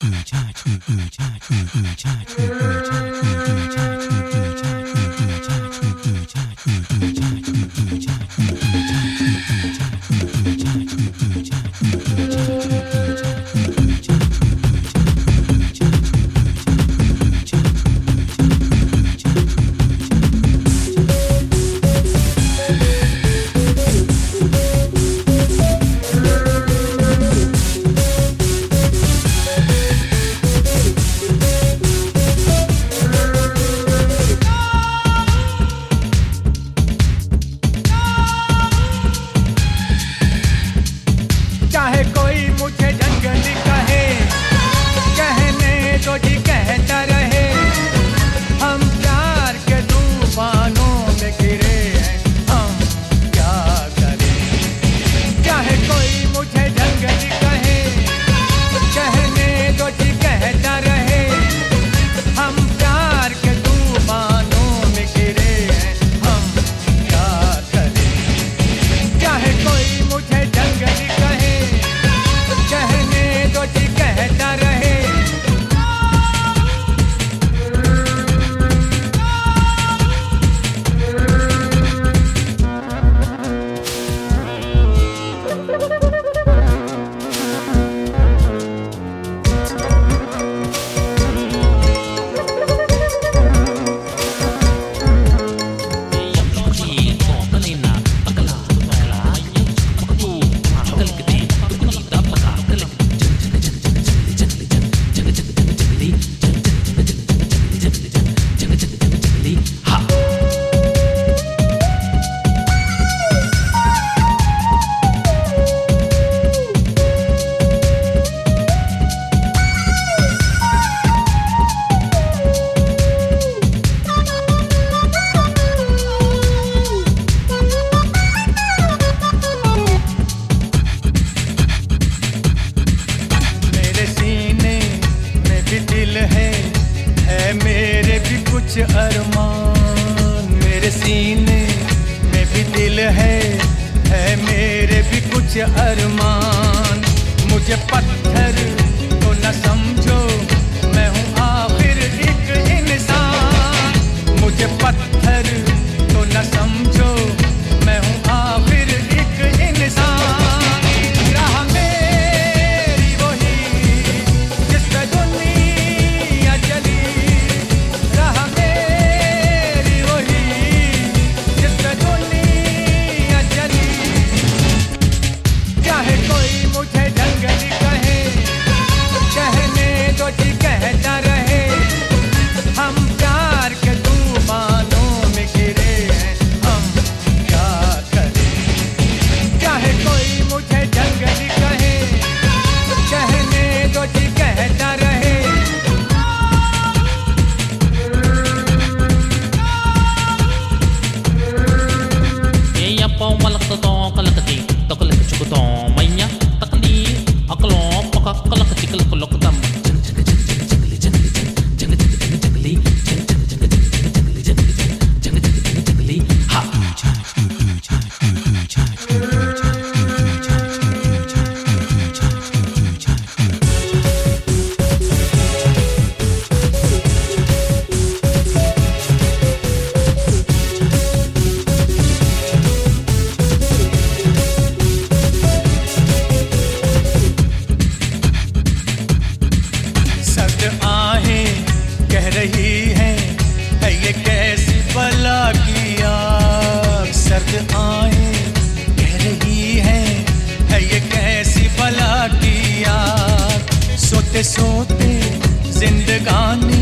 चाहे कोई मुझे जंगली कहे, कहने दो जी कहता रहे, हम प्यार के तूफानों में गिरे हैं, हम क्या करें। चाहे कोई मुझे जंगली कहे, कहने दो जी कहता रहे, हम प्यार के तूफानों में गिरे हैं, हम क्या करें। चाहे कोई मुझे जंगली कहे, कहने दो जी कहता रहे, है मेरे भी कुछ अरमान, मेरे सीने में भी दिल है मेरे भी कुछ अरमान। मुझे पत्थर तो न समझो, मैं हूँ आखिर एक इंसान। मुझे पत्थर तो न समझो, मैं हूँ आखिर एक इंसान। राह मेरी वही जिस पे दुनिया चली, राह मेरी वही जिस पे दुनिया चली। चाहे कोई मुझे जंगली कहे, कहने दो जी कहता रहे, हम प्यार के तूफानों में गिरे हैं, हम क्या करें। चाहे कोई मुझे जंगली कहे, कहने दो जी कहता रहे, ये पौ मलक तो कलकती तो कलक चुकतो मैया तकली अकलो पका कलक चिकल कलक दम कह रही है ये कैसी बला की आग। सर्द आहें कह रही है ये कैसी बला की आग। सोते सोते जिंदगानी